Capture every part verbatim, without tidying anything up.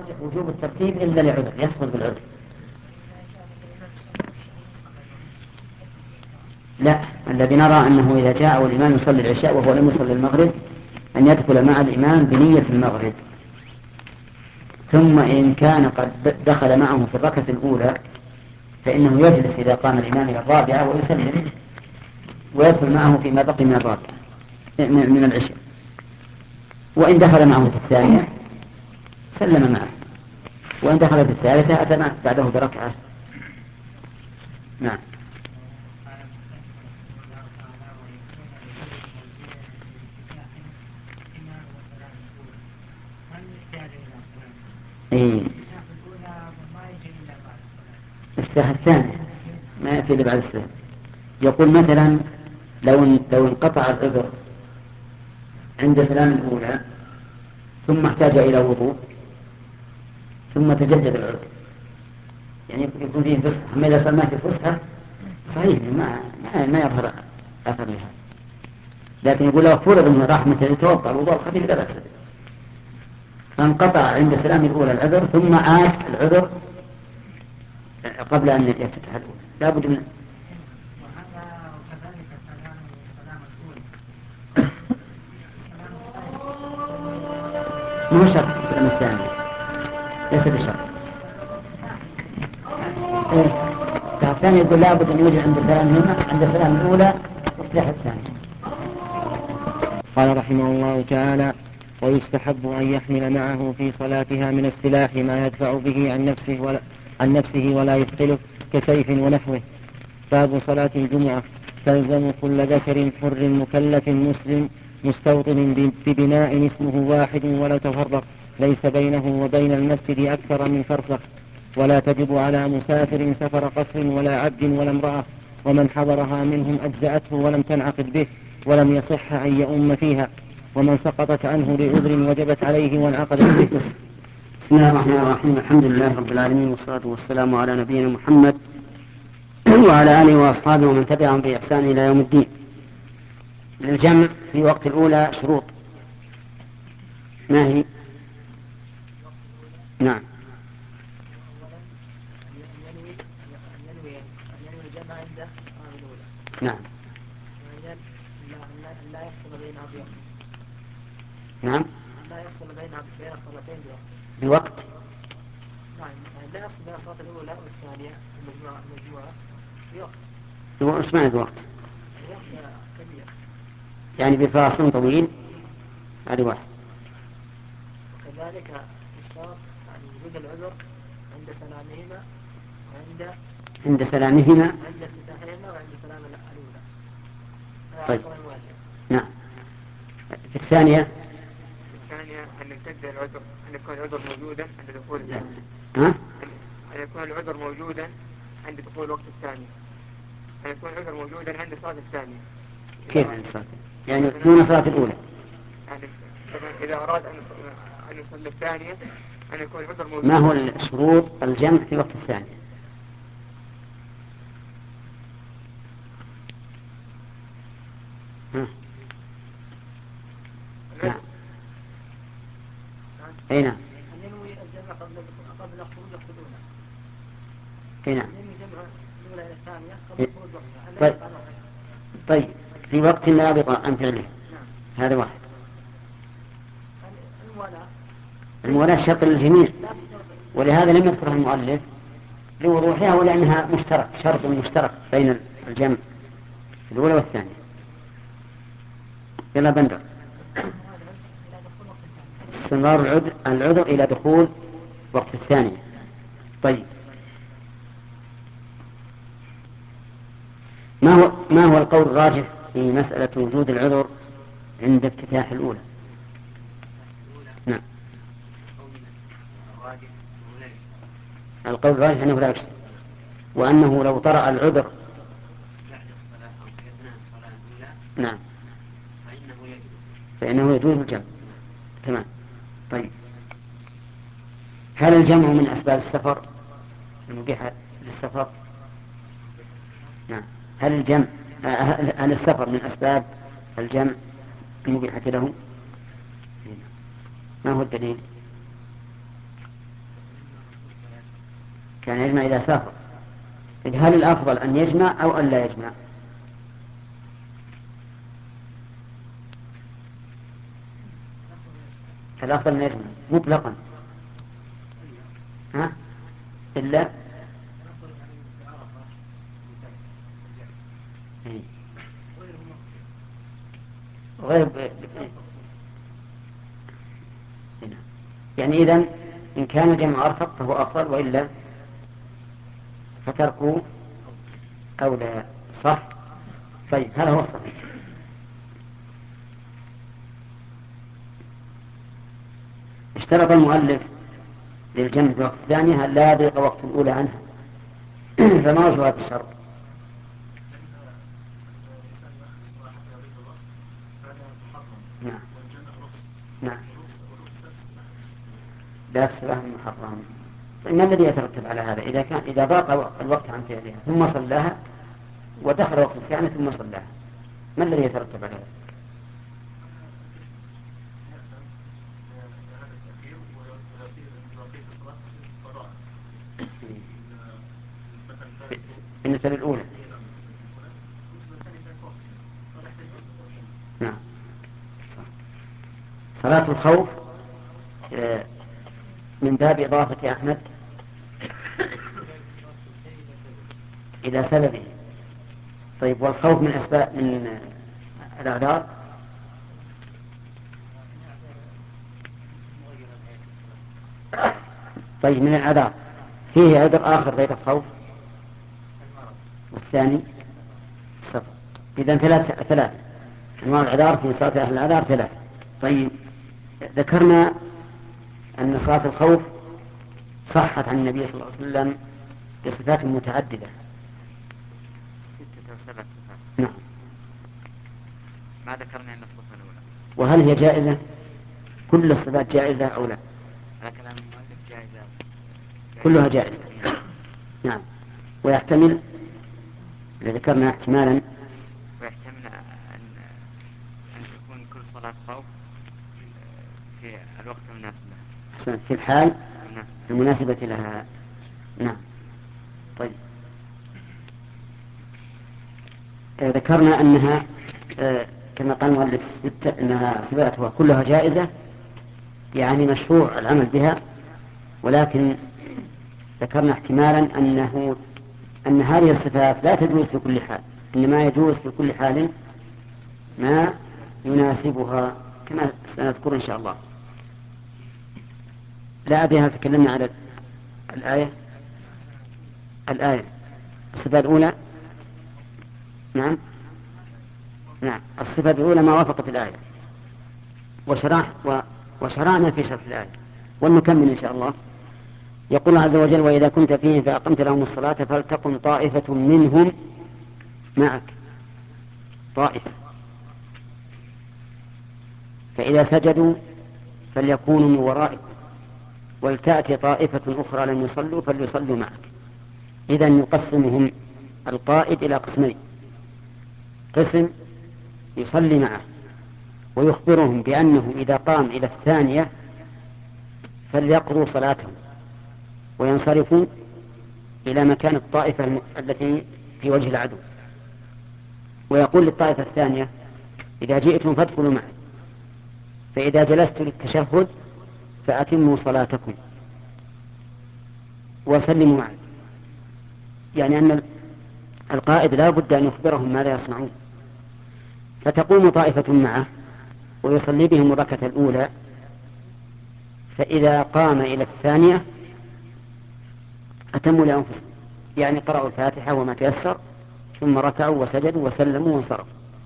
الراجح وجوب الترتيب إلا لعذر يسقط بالعذر. لا، الذي نرى أنه إذا جاء والإمام يصلي العشاء وهو لم يصلي المغرب أن يدخل مع الإمام بنية المغرب، ثم إن كان قد دخل معه في الركعة الأولى فإنه يجلس إذا قام الإمام إلى الرابعة ويسلم ويدخل معه فيما بقي من الرابعة من العشاء، وإن دخل معه في الثانية سلم معه، وإن دخل في الثالثة أتى بعده بركعة. نعم. إيه. الساعة الثانية ما يأتي إلا بعد السلام. يقول مثلا لو لو انقطع العذر عند سلام الأولى ثم احتاج إلى وضوء ثم تجدد العذر، يعني يكون فيه فسحة. أما إذا صار ما في فسحة صحيح ما ما, ما يظهر أثر لها، لكن يقول لو فرض أنه راح مثلا يتوضأ الوضوء الخفيف لا بأس، فانقطع عند سلام الأولى العذر ثم عاد العذر قبل أن يفتح الأولى لا بد من. وهذا وكذلك سلام سلام الأولى مو شرط السلام الثاني، ليس بشرط. إيه. الثاني يقول لا بد أن يوجد عند سلام هنا عند سلام الأولى وافتتاح الثانية. قال رحمه الله تعالى: ويستحب أن يحمل معه في صلاتها من السلاح ما يدفع به عن نفسه ولا, عن نفسه ولا يثقله كسيف ونحوه. باب صلاة الجمعة: تلزم كل ذكر حر مكلف مسلم مستوطن ببناء اسمه واحد ولا تفرق، ليس بينه وبين المسجد أكثر من فرسخ، ولا تجب على مسافر سفر قصر ولا عبد ولا امرأة، ومن حضرها منهم أجزأته ولم تنعقد به ولم يصح أن يؤم فيها، ومن سقطت عنه لعذر وجبت عليه وانعقدت به. بسم الله الرحمن الرحيم. الحمد لله رب العالمين والصلاة والسلام على نبينا محمد وعلى آله وأصحابه ومن تبعهم بإحسان إلى يوم الدين. للجمع في وقت الأولى شروط، ما هي؟ نعم. نعم. لا يفصل بينها بوقت. نعم. لا يفصل بينها بين الصلاتين بوقت. بوقت. نعم. لا يفصل بين الصلاة الأولى والثانية المجموعة المجموعة بوقت. ايش معنى بوقت؟ وقت كبير. يعني بفاصل طويل. هذا واحد. وكذلك اشترط يعني وجود العذر عند سلامهما وعند عند سلامهما عند افتتاحهما وعند سلام الأولى. طيب. نعم. في الثانية الثانية أن يمتد العذر، أن يكون العذر موجودا عند دخول الثاني. ها؟ أن يكون العذر موجودا عند دخول وقت الثاني، أن يكون العذر موجودا عند صلاة الثانية. كيف عند صلاة؟ يعني دون صلاة الأولى. يعني إذا أراد أن أن يصلي الثانية أن يكون العذر موجود. ما هو الشروط الجمع في وقت الثانية؟ ها؟ نعم. أي نعم. أن ينوي الجمع قبل قبل خروج وقت الأولى. أي نعم. ينوي جمع الأولى إلى الثانية قبل خروج وقتها. طيب. طيب في وقت لا يبقى عن فعله. نعم. هذا واحد. الموالاة. الموالاة شرط للجميع، ولهذا لم يذكرها المؤلف لوضوحها ولأنها مشترك، شرط مشترك بين الجمع الأولى والثانية. يلا بندر. استمرار العذر, العذر إلى دخول وقت الثانية. طيب ما هو ما هو القول الراجح في مسألة وجود العذر عند افتتاح الأولى؟ نعم. القول الراجح أنه لا يشترط، وأنه لو طرأ العذر بعد الصلاة أو في أثناء الصلاة الأولى نعم فإنه يجب فإنه يجوز الجمع. تمام. طيب هل الجمع من أسباب السفر المبيحة للسفر؟ نعم. هل الجمع هل السفر من أسباب الجمع المبيحة له؟ ما هو الدليل؟ كان يجمع إذا سافر. هل الأفضل أن يجمع أو أن لا يجمع؟ الأفضل أن يجمع مطلقا. ها؟ إلا غير ب... يعني إذن إن كان الجمع أرفق فهو أفضل، وإلا فتركوا أولى. صح؟ طيب هذا هو الصحيح. اشترط المؤلف للجمع في وقت الثانية أن لا يضيق وقت الأولى عنها. فما وجه هذا الشرط؟ نعم نعم لا تصبح محرم. ما الذي يترتب على هذا؟ إذا كان إذا ضاق الوقت عن فعلها ثم صلاها ودخل وقت الثانية ثم صلاها، ما الذي يترتب على هذا؟ بالنسبة للأولى. نعم. صلاة الخوف من باب إضافة أحمد إلى سببه. طيب والخوف من أسباب من الأعذار؟ طيب من الأعذار فيه عذر آخر غير الخوف، والثاني السفر. إذن ثلاث ثلاث أنواع الأعذار في صلاة أهل الأعذار ثلاث. طيب ذكرنا أن صلاة الخوف صحت عن النبي صلى الله عليه وسلم بصفات متعددة، ستة وسبعة صفات. نعم. ما ذكرنا أن الصفة الأولى. وهل هي جائزة؟ كل الصفات جائزة أو لا؟ على كلام المؤلف جائزة. كلها جائزة. نعم. ويحتمل ذكرنا احتمالا ويحتمل أن أن تكون كل صلاة خوف في الوقت المناسب لها. في الحال المناسب. المناسبة لها. نعم. طيب آه ذكرنا أنها آه كما قال المؤلف أنها صفاتها كلها جائزة، يعني مشروع العمل بها، ولكن ذكرنا احتمالا أنه أن هذه الصفات لا تجوز في كل حال، إنما يجوز في كل حال ما يناسبها كما سنذكر إن شاء الله. لا أدري هل تكلمنا على الآية الآية الصفة الأولى. نعم نعم الصفة الأولى ما وافقت الآية، وشرح و... وشرعنا في شرح الآية، ونكمل إن شاء الله. يقول عز وجل: وإذا كنت فيهم فأقمت لهم الصلاة فلتقم طائفة منهم معك. طائفة. فإذا سجدوا فليكونوا من ورائكم ولتأتي طائفة أخرى لم يصلوا فليصلوا معك. إذن يقسمهم القائد إلى قسمين: قسم يصلي معه ويخبرهم بأنه إذا قام إلى الثانية فليقضوا صلاتهم وينصرفوا إلى مكان الطائفة التي في وجه العدو، ويقول للطائفة الثانية: إذا جئتم فادخلوا معي، فإذا جلست للتشهد فأتموا صلاتكم وسلموا معي. يعني أن القائد لا بد أن يخبرهم ماذا يصنعون. فتقوم طائفة معه ويصلي بهم الركعة الأولى، فإذا قام إلى الثانية أتموا لأنفسهم، يعني قرأوا الفاتحة وما تيسر ثم ركعوا وسجدوا وسلموا وانصرفوا.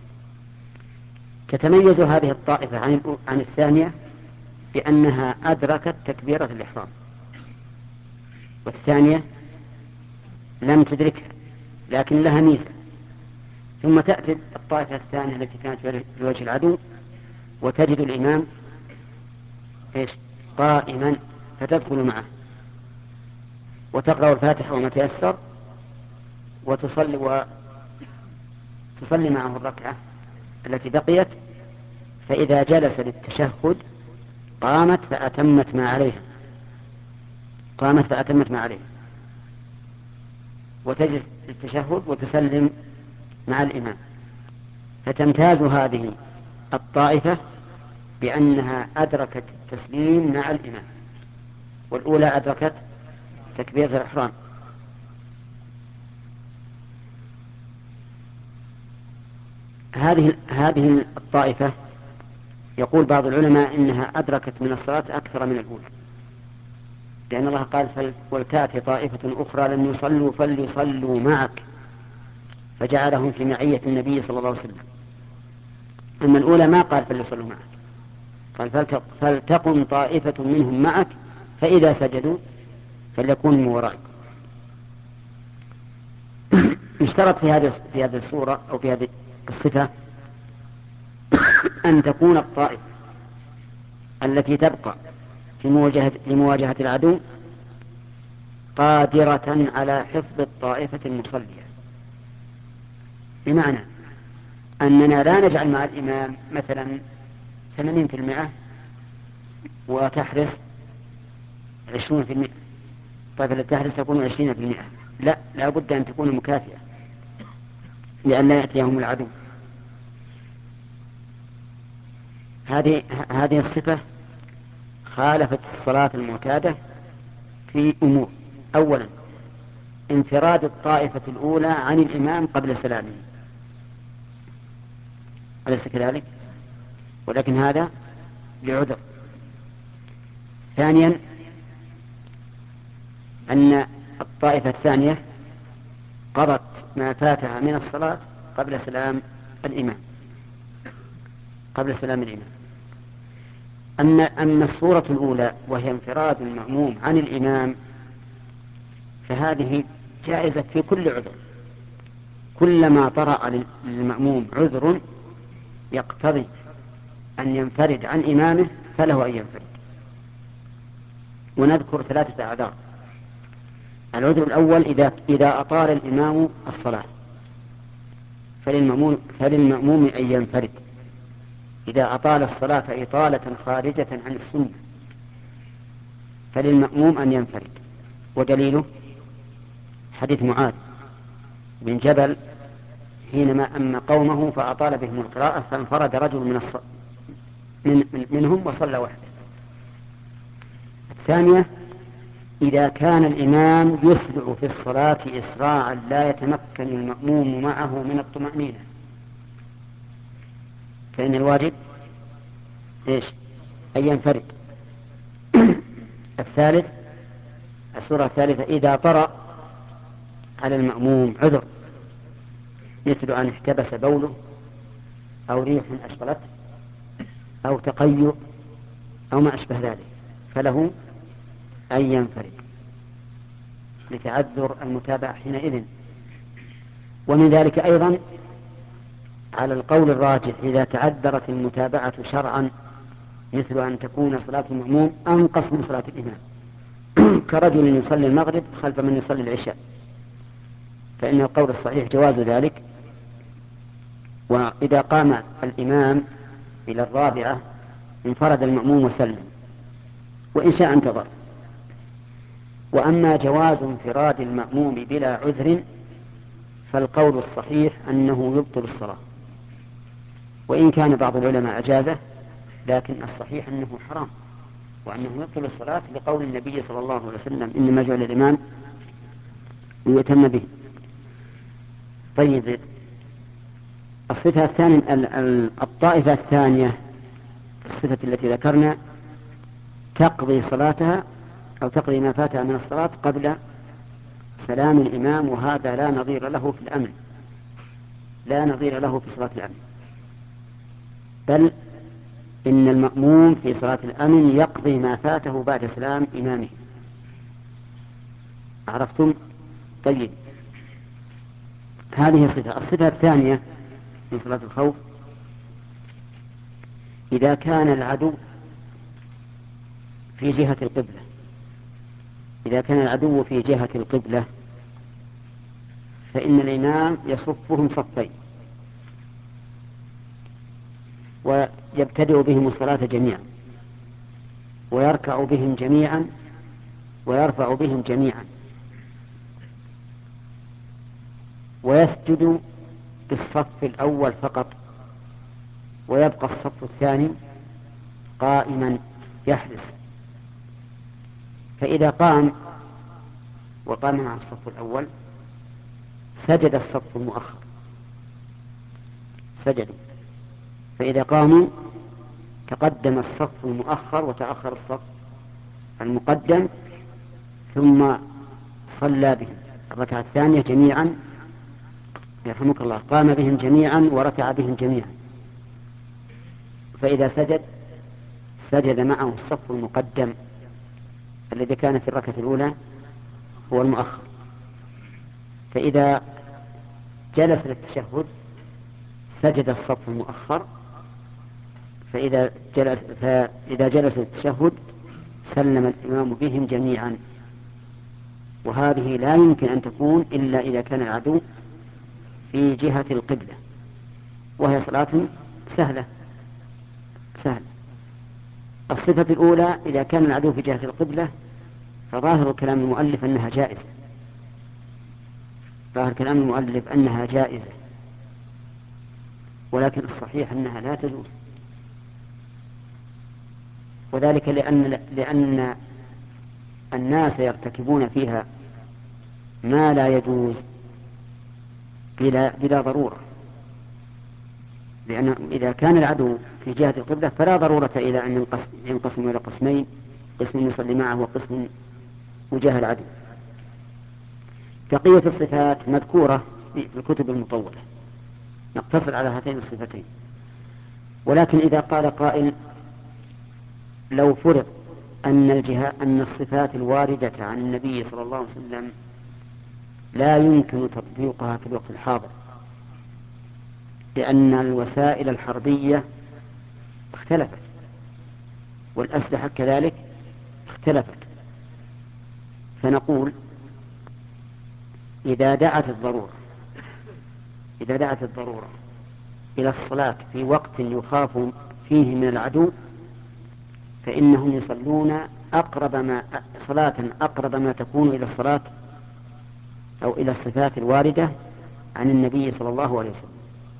تتميز هذه الطائفة عن عن الثانية بأنها أدركت تكبيرة الإحرام، والثانية لم تدركها لكن لها ميزة. ثم تأتي الطائفة الثانية التي كانت في وجه العدو وتجد الإمام إيش؟ قائما، فتدخل معه وتقرأ الفاتحة وما تيسر وتصلي وتصلي معه الركعة التي بقيت. فإذا جلس للتشهد قامت فأتمت ما عليها قامت فأتمت ما عليها وتجلس للتشهد وتسلم مع الإمام، فتمتاز هذه الطائفة بأنها أدركت التسليم مع الإمام، والأولى أدركت تكبيرة الإحرام. هذه هذه الطائفة يقول بعض العلماء إنها أدركت من الصلاة أكثر من الأولى، لأن الله قال ولتأتي طائفة أخرى لم يصلوا فليصلوا معك، فجعلهم في معية النبي صلى الله عليه وسلم. أما الأولى ما قال فليصلوا معك، قال فلتقم طائفة منهم معك فإذا سجدوا فليكونوا من ورائك. يشترط في هذه في هذه الصورة أو في هذه الصفة أن تكون الطائفة التي تبقى في مواجهة لمواجهة العدو قادرة على حفظ الطائفة المصلية، بمعنى أننا لا نجعل مع الإمام مثلا ثمانين في المئة وتحرص عشرون في المئة، الطائفة التي تحرص تكون عشرين في المئة، لا، لا بد أن تكون مكافئة لأن لا يأتيهم العدو. هذه هذه الصفة خالفت الصلاة المعتادة في أمور: أولا انفراد الطائفة الأولى عن الإمام قبل سلامه، أليس كذلك؟ ولكن هذا لعذر. ثانيا أن الطائفة الثانية قضت ما فاتها من الصلاة قبل سلام الإمام قبل سلام الإمام. أما أما الصورة الأولى وهي انفراد المأموم عن الإمام فهذه جائزة في كل عذر، كلما طرأ للمأموم عذر يقتضي أن ينفرد عن إمامه فله أن ينفرد. ونذكر ثلاثة أعذار. العذر الأول إذا إذا أطال الإمام الصلاة فللمأموم, فللمأموم أن ينفرد، إذا أطال الصلاة إطالة خارجة عن السنة فللمأموم أن ينفرد. ودليله حديث معاذ بن جبل حينما أما قومه فأطال بهم القراءة فانفرد رجل من, الص... من... من منهم وصلى وحده. الثانية إذا كان الإمام يسرع في الصلاة إسراعا لا يتمكن المأموم معه من الطمأنينة فإن الواجب إيش؟ أن ينفرد. الثالث السورة الثالثة إذا طرأ على المأموم عذر مثل أن احتبس بوله أو ريح أشغلته أو تقيؤ أو ما أشبه ذلك فله أن ينفرد لتعذر المتابعة حينئذ. ومن ذلك أيضا على القول الراجح إذا تعذرت المتابعة شرعا مثل أن تكون صلاة المأموم أنقص من صلاة الإمام كرجل يصلي المغرب خلف من يصلي العشاء فإن القول الصحيح جواز ذلك، وإذا قام الإمام إلى الرابعة انفرد المأموم وسلم وإن شاء انتظر. وأما جواز انفراد المأموم بلا عذر فالقول الصحيح أنه يبطل الصلاة، وإن كان بعض العلماء أجازه لكن الصحيح أنه حرام وأنه يبطل الصلاة لقول النبي صلى الله عليه وسلم إنما جعل الإمام ليؤتم به. طيب الصفة الثانية الطائفة الثانية الصفة التي ذكرنا تقضي صلاتها أو تقضي ما فاتها من الصلاة قبل سلام الإمام، وهذا لا نظير له في الأمن، لا نظير له في صلاة الأمن، بل إن المأموم في صلاة الأمن يقضي ما فاته بعد سلام إمامه. عرفتم؟ طيب هذه الصفة. الصفة الثانية من صلاة الخوف إذا كان العدو في جهة القبلة إذا كان العدو في جهة القبلة فإن الإمام يصفهم صفين ويبتدئ بهم الصلاة جميعا ويركع بهم جميعا ويرفع بهم جميعا، ويسجد بالصف الأول فقط، ويبقى الصف الثاني قائما يحرس. فإذا قام وقام مع الصف الأول سجد الصف المؤخر، سجدوا. فإذا قاموا تقدم الصف المؤخر وتأخر الصف المقدم، ثم صلى بهم الركعة الثانية جميعا، يرحمك الله، قام بهم جميعا وركع بهم جميعا. فإذا سجد سجد معه الصف المقدم الذي كان في الركعة الأولى هو المؤخر. فإذا جلس للتشهد سجد الصف المؤخر، فإذا جلس, فإذا جلس للتشهد سلم الإمام بهم جميعا. وهذه لا يمكن أن تكون إلا إذا كان العدو في جهة القبلة، وهي صلاة سهلة سهلة. الصفة الأولى إذا كان العدو في جهة القبلة فظاهر كلام المؤلف أنها جائزة، ظاهر كلام المؤلف أنها جائزة، ولكن الصحيح أنها لا تجوز، وذلك لأن, لأن الناس يرتكبون فيها ما لا يجوز بلا, بلا ضرورة. لأن إذا كان العدو في جهة القبلة فلا ضرورة إلى أن ينقسم إلى قسمين، قسم يصلي معه وقسم وجاه العدو. بقية الصفات مذكورة في الكتب المطولة، نقتصر على هاتين الصفتين. ولكن إذا قال قائل لو فرض أن الجهة أن الصفات الواردة عن النبي صلى الله عليه وسلم لا يمكن تطبيقها في الوقت الحاضر، لأن الوسائل الحربية اختلفت والأسلحة كذلك اختلفت، فنقول إذا دعت الضرورة إذا دعت الضرورة إلى الصلاة في وقت يخاف فيه من العدو فإنهم يصلون أقرب ما صلاة أقرب ما تكون إلى الصلاة أو إلى الصفات الواردة عن النبي صلى الله عليه وسلم،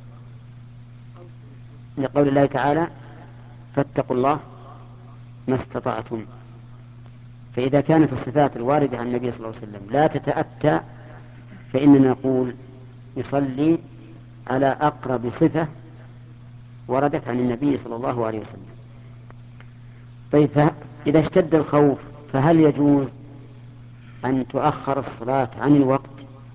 لقول الله تعالى فاتقوا الله ما استطعتم. فإذا كانت الصفات الواردة عن النبي صلى الله عليه وسلم لا تتأتى فإننا نقول يصلي على أقرب صفة وردت عن النبي صلى الله عليه وسلم. طيب إذا اشتد الخوف فهل يجوز أن تؤخر الصلاة عن الوقت؟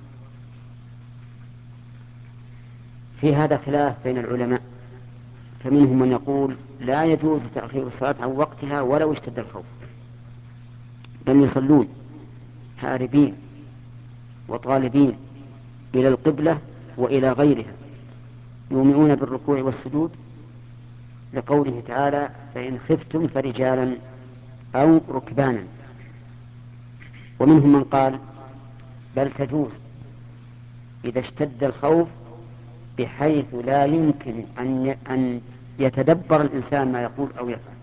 في هذا خلاف بين العلماء، فمنهم من يقول لا يجوز تأخير الصلاة عن وقتها ولو اشتد الخوف، بل يصلون هاربين وطالبين إلى القبلة وإلى غيرها، يومئون بالركوع والسجود، لقوله تعالى فإن خفتم فرجالا أو ركبانا. ومنهم من قال بل تجوز إذا اشتد الخوف بحيث لا يمكن أن أن يتدبر الإنسان ما يقول أو يفعل،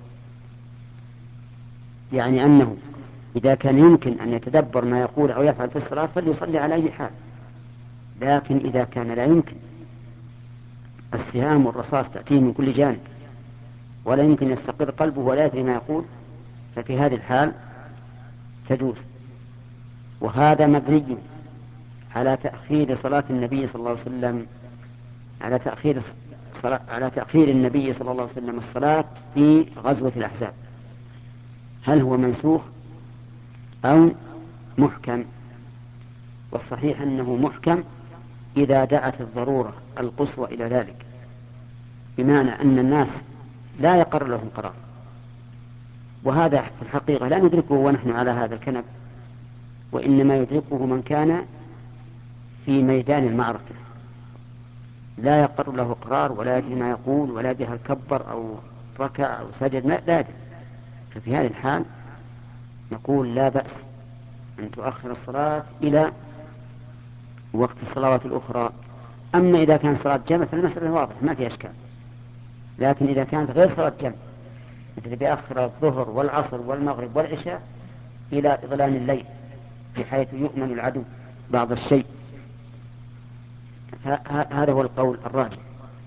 يعني أنه إذا كان يمكن أن يتدبر ما يقول أو يفعل في الصلاة فليصلي على أي حال، لكن إذا كان لا يمكن، السهام والرصاص تأتيه من كل جانب ولا يمكن يستقر قلبه ولا يدري ما يقول، ففي هذه الحال تجوز. وهذا مبني على تأخير صلاة النبي صلى الله عليه وسلم على تأخير الصلاة على تأخير النبي صلى الله عليه وسلم الصلاة في غزوة الأحزاب، هل هو منسوخ أو محكم؟ والصحيح أنه محكم إذا دعت الضرورة القصوى إلى ذلك، بمعنى أن الناس لا يقر لهم قرار، وهذا في الحقيقة لا ندركه ونحن على هذا الكنب، وإنما يدركه من كان في ميدان المعركة لا يقر له قرار ولا يدري ما يقول ولا يدري هل كبر أو ركع أو سجد، ما لا يدري. ففي هذه الحال نقول لا بأس أن تؤخر الصلاة إلى وقت الصلوات الأخرى. أما إذا كان صلاة جمع فالمسألة واضحة ما في أشكال، لكن إذا كانت غير صلاة جمع مثل بأخر الظهر والعصر والمغرب والعشاء إلى إظلام الليل بحيث يؤمن العدو بعض الشيء هذا هو القول الراجح.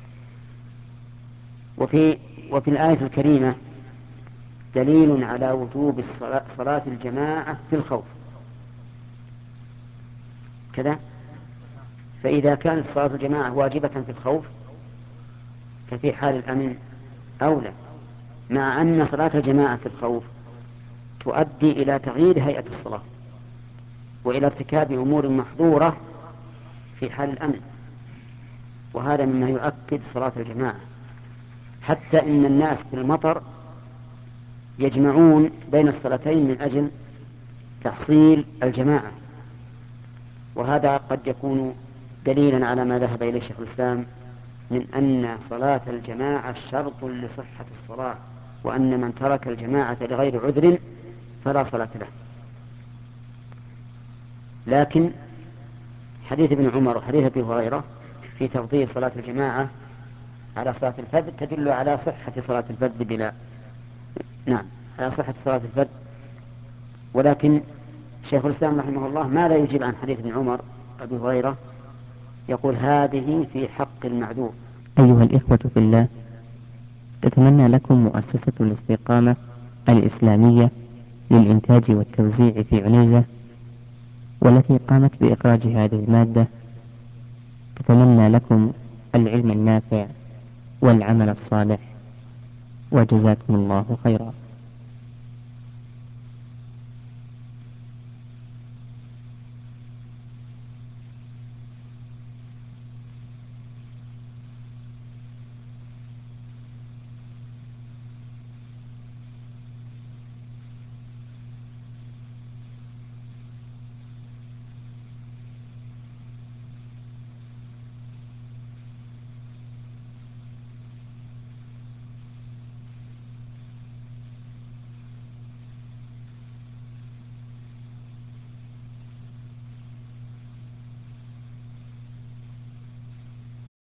وفي وفي الآية الكريمة دليل على وجوب صلاة الجماعة في الخوف كذا. فإذا كانت صلاة الجماعة واجبة في الخوف ففي حال الأمن أولى، مع أن صلاة الجماعة في الخوف تؤدي إلى تغيير هيئة الصلاة وإلى ارتكاب أمور محظورة في حال الأمن، وهذا مما يؤكد صلاة الجماعة. حتى إن الناس في المطر يجمعون بين الصلاتين من أجل تحصيل الجماعة، وهذا قد يكون دليلا على ما ذهب إليه شيخ الإسلام من أن صلاة الجماعة شرط لصحة الصلاة، وأن من ترك الجماعة لغير عذر فلا صلاة له. لكن حديث ابن عمر وحديث ابي هريرة في تفضيل صلاة الجماعة على صلاة الفرد تدل على صحة صلاة الفرد بلا نعم على صحة صلاة الفرد. ولكن شيخ الإسلام رحمه الله ما لا يجيب عن حديث ابن عمر وابي هريرة، يقول هذه في حق المعذور. أيها الإخوة في الله، تتمنى لكم مؤسسة الاستقامة الإسلامية للإنتاج والتوزيع في عنيزة، والتي قامت بإخراج هذه المادة، تتمنى لكم العلم النافع والعمل الصالح، وجزاكم الله خيرا.